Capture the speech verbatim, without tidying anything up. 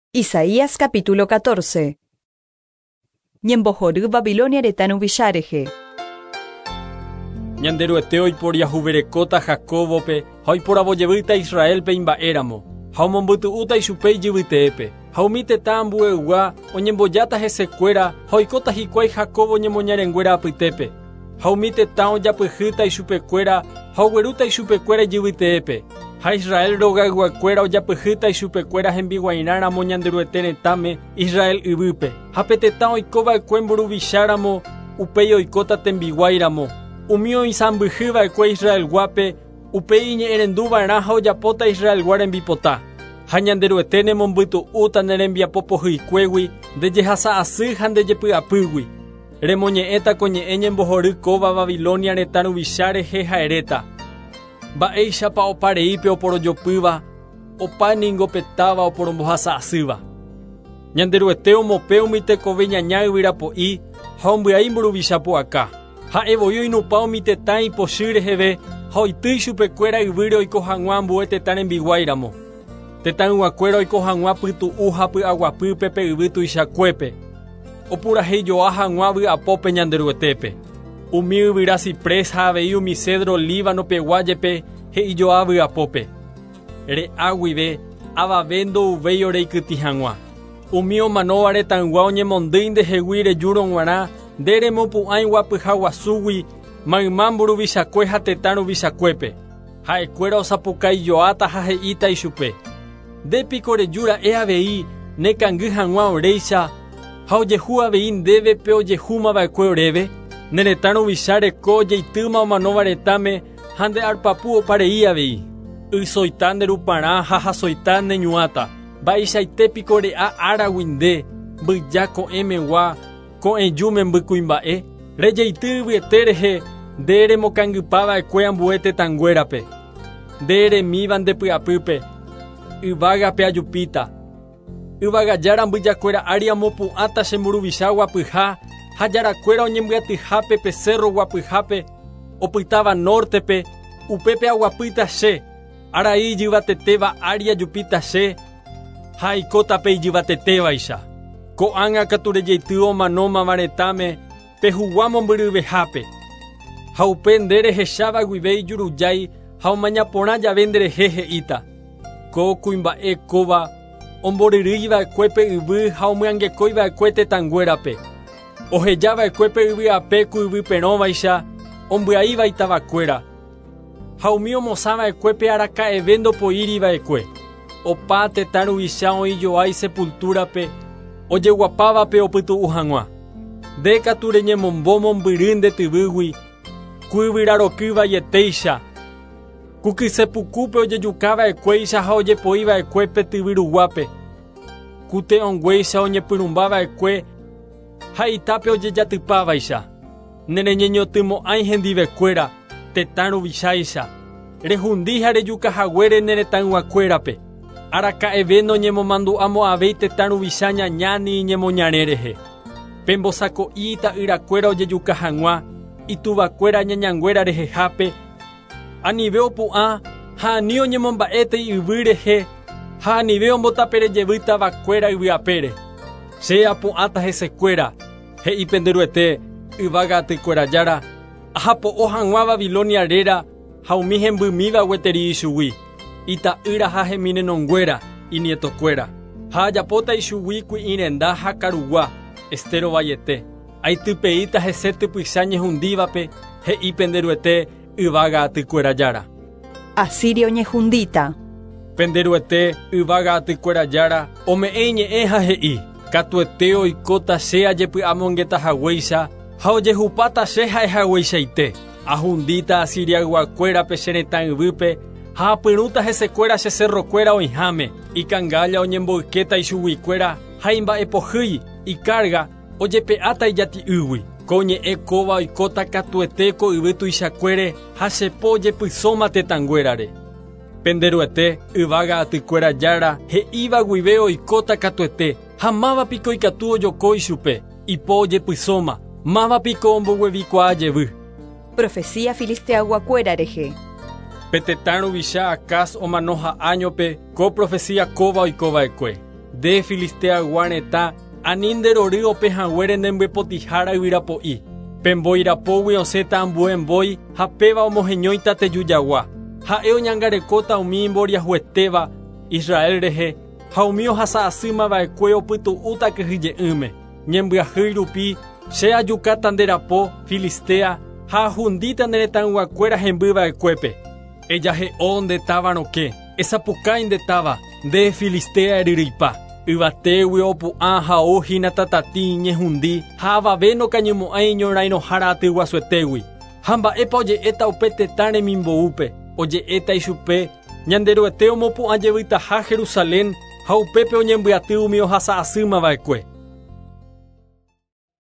Isaías capítulo catorce. Ñembohory Babilonia retano vichárehe. Ñanderuete oiporia huverekóta Jacobope, ha oiporavojeýta Israelpe imba'éramo, ha omombytu'úta ichupe ijyvytépe, ha umi tetã ambueygua oñembojáta hesekuéra ha oikóta hikuái Jacobo ñemoñarenguéra apytépe, ha umi tetã ojapyhýta ichupekuéra ha oguerúta ichupekuéra ijyvytépe, ha Israel rogayguakuéra ojapyhýta ichupekuéra hembiguairãramo ñanderuete retãme Israel yvýpe, ha petetã oikova'ekue mburuvicharamo upéi oikóta tembiguairamo. Umi oisãmbyhýva'ekue Israelguápe upéi iñe'ẽrenduva'erã ha ojapóta Israelgua rembipota. Ha ñanderuete nemombytu'úta nerembiapopohykuégui ndejehasa asy ha ndejepy'apýgui. Remoñe'ẽta ko ñe'ẽ ñembohory kóva Babilonia retã ruvicha rehe ha'eréta. Mba'éichapa opareípe oporojopýva, opa ningo petáva oporombohasa asýva. Ñanderuete omope umi tekove ñaña yvyrapo'i ha ombyai mburuvicha pu'aka. Ha'evoi oinupã umi tetã ipochy reheve ha oitýi chupekuéra yvýre oiko hag̃ua ambue tetã rembiguairamo. Tetã yvakuéra oiko hag̃ua pytu'u ha py'aguapýpe pe yvy tuichakuépe. Opurahéijoa hag̃ua vy'apópe ñanderuetépe. Umi yvyra ciprés ha avei umi cedro Líbano peguájepe he'ijoa vy'apópe. Re'a guive avave ndouvéi ore ikytĩ hag̃ua. Umi omanóva retãygua oñemondýi ndehegui rejúro g̃uarã nde remopu'ãi guapyha guasúgui mayma mburuvichakue ha tetã ruvichakuépe. Ha'ekuéra osapukaijoáta ha he'íta ichupe: ndépiko reju ra'e avei nekangy hag̃ua oréicha ha ojehu avei ndéve pe ojehúmava'ekue oréve. Ne retã ruvicha reko ojeitýma omanóva retãme ha nde arpapu oparei avei. Ysoita nderuparã ha hasoita neñuãta. Mba'eichaitépiko re'a áragui nde mbyja ko'ẽmegua ko'ẽju memby kuimba'e. Rejeity yvyete rehe nde remokangypava'ekue ambue tetãnguérape. Nde remíva ndepy'apýpe. Yvágape ajupíta. Yvagajára mbyjakuéra ári amopu'ãta chemburuvicha guapyha ha jarakuéra oñembyatyhápe pe cerro guapyhápe opytáva nortepe upépe aguapýta che. Arai ijyvatetéva ári ajupíta che ha aikótape ijyvatetévaicha. Ko'ág̃a katu rejeity omanómava retãme pehugua mombyryvehápe. Ha upe nde rehecháva guive ijurujái ha omaña porã jave nderehe he'íta. Ko kuimba'e kóva omboryrýiva'ekuépe yvy ha omyangekóiva'ekue tetãnguérape. Ohejava'ekuépe yvyape ku yvyperõvaicha ombyaívaitavakuéra. Ha umi omosãva'ekuépe araka'eve ndopoíriva'ekue. Opa tetã ruvicha oĩjoái sepultúrape ojeguapávape opytu'u hag̃ua. Nde katu reñemombo mombyry ndetyvýgui ku yvyrarokývajetéicha. Ku kysepukúpe ojejukava'ekuéicha ha ojepoíva'ekuépe tyvyruguápe. Ku te'õnguéicha oñepyrumbáva'ekue ha itápe ojejatypávaicha. Nereñeñotymo'ãi hendivekuéra tetã ruvicháicha. Rehundi ha rejukahaguére neretãyguakuérape. Araka'eve noñemomandu'amo'ãvéi tetã ruvicha ñañáni ñemoñarẽ rehe. Pembosako'i ita'yrakuéra ojejuka hag̃ua ituvakuéra ñañanguéra rehehápe. Anive opu'ã ha ani oñemomba'étei yvy rehe ha anive ombotaperejevýi tavakuéra yvy'apére. Che apu'ãta hesekuéra, he'i penderuete yvaga'atykuérajára, ahapo'o hag̃ua Babilonia réra ha umi hembymíva gueteri ichugui. Ita'ýra ha hemirenonguéra inietokuéra. Ha ajapóta ichugui kui'irenda ha karugua estero vaiete. Aitypeíta hese typycha ñehundívape, he'i penderuete yvaga'atykuérajára. Asiria oñehundíta. Penderuete yvaga'atykuérajára ome'ẽ ñe'ẽ ha he'i: katuete oikóta che ajepy'amongetahaguéicha ha ojehupáta che ha'ehagueichaite. Ahundíta asiriaguakuérape che retã yvýpe ha apyrũta hesekuéra che cerrokuéra oĩháme. Ikangálla oñemboykéta ichuguikuéra ha imba'epohýi ikarga ojepe'áta ijati'ýgui. Ko ñe'ẽ kóva oikóta katuete ko yvy tuichakuére ha chepo ojepysóma tetãnguérare. Penderuete yvaga'atykuérajára he'íva guive oikóta katuete ha mávapiko ikatu ojoko ichupe ipo ojepysóma, mávapiko omboguevikuaajevy. Profecía filisteaguakuéra rehe. Petetã ruvicha Acaz omano ha'áñope ko profecía kóva oikova'ekue. de Filistea guareta, aninderory ope hag̃uére ndembypotihára yvyrapo'i. Pemboirapógui osẽta ambuembói ha péva omoheñóita tejujagua. Ha'e oñangarekóta umi imboriahuetéva Israel rehe, ha umi ohasa'asýmava'ekue opytu'úta kyhyje'ỹme. Ñembyahýi rupi che ajukáta nderapo Filistea ha ahundíta nde retãygua hembyva'ekuépe. Ejahe'õ nde távarõke, esapukái nde táva, nde Filistea eryrýipa. Yvatégui opu'ã ha ohína tatati ñehundi ha avave nokañymo'ãi ñorairõhára aty guasuetégui. Ha mba'épa oje'éta upe tetã remimbo'úpe, oje'éta ichupe ñanderuete omopu'ã jevytaha Jerusalén ha upépe oñembyaty umi ohasa'asýmava'ekue.